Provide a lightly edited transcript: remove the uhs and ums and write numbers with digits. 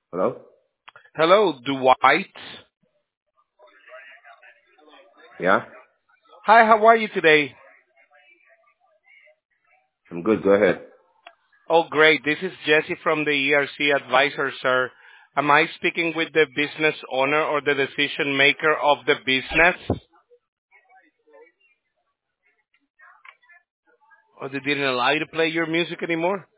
Hello? Hello, Dwight. Yeah? Hi, how are you today? I'm good. Go ahead. Oh, great. This is Jesse from the ERC Advisor, sir. Am I speaking with the business owner or the decision maker of the business? Or they didn't allow you to play your music anymore?